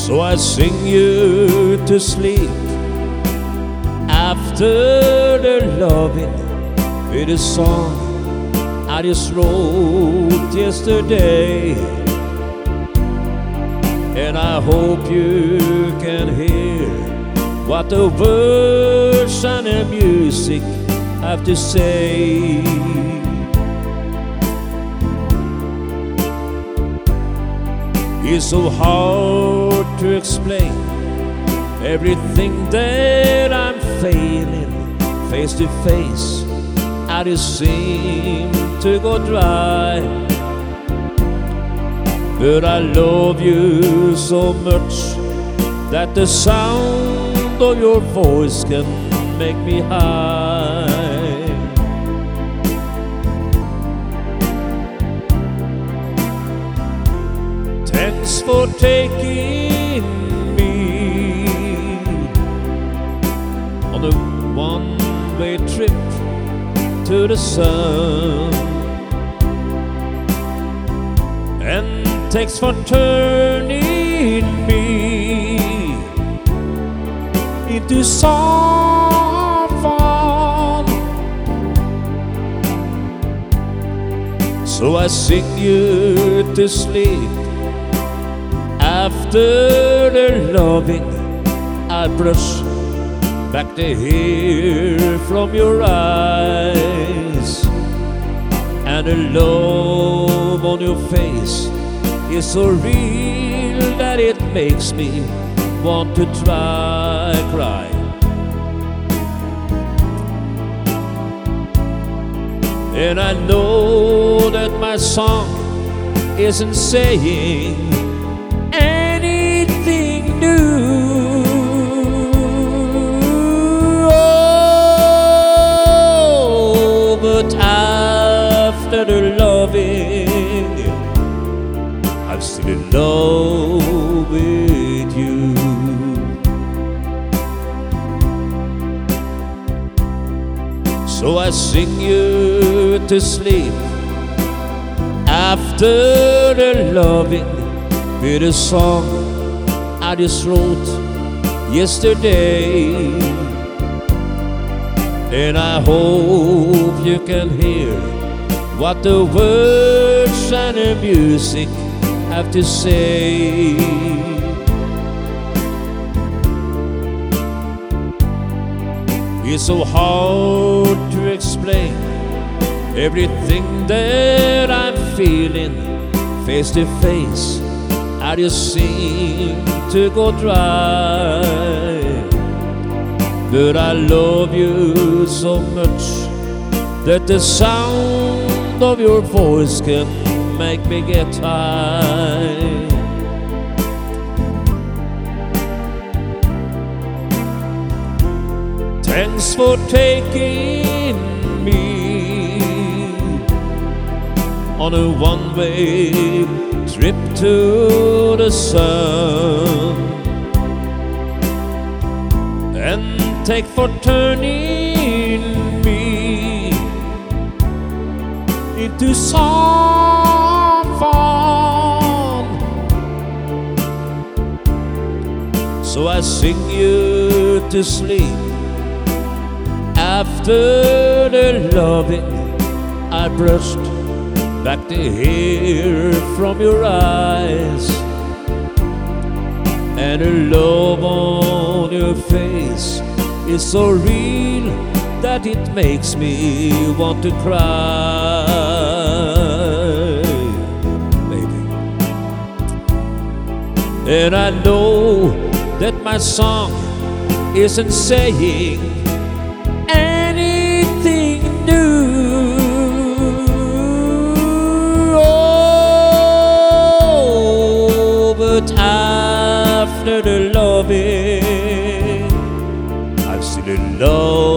So I sing you to sleep after the loving with a song I just wrote yesterday. And I hope you can hear what the words and the music have to say. It's so hard to explain everything that I'm feeling. Face to face, I just seem to go dry. But I love you so much that the sound of your voice can make me high. Thanks for taking me on a one-way trip to the sun, and thanks for turning me into someone. So I sing you to sleep after the loving. I brush back the hair from your eyes, and the love on your face is so real that it makes me want to cry. And I know that my song isn't saying anything new. Oh, but after the loving, I'm still in love with you. So I sing you to sleep after the loving with a song I just wrote yesterday. And I hope you can hear what the words and the music have to say. It's so hard to explain everything that I'm feeling. Face to face, I just seem to go dry. But I love you so much that the sound of your voice can make me get high. Thanks for taking me on a one-way trip to the sun, and thanks for turning me into someone. So I sing you to sleep after the loving. I brushed back the hair from your eyes, and the love on your face is so real that it makes me want to cry, baby. And I know that my song isn't saying anything new. Oh, but after the loving, I'm still in love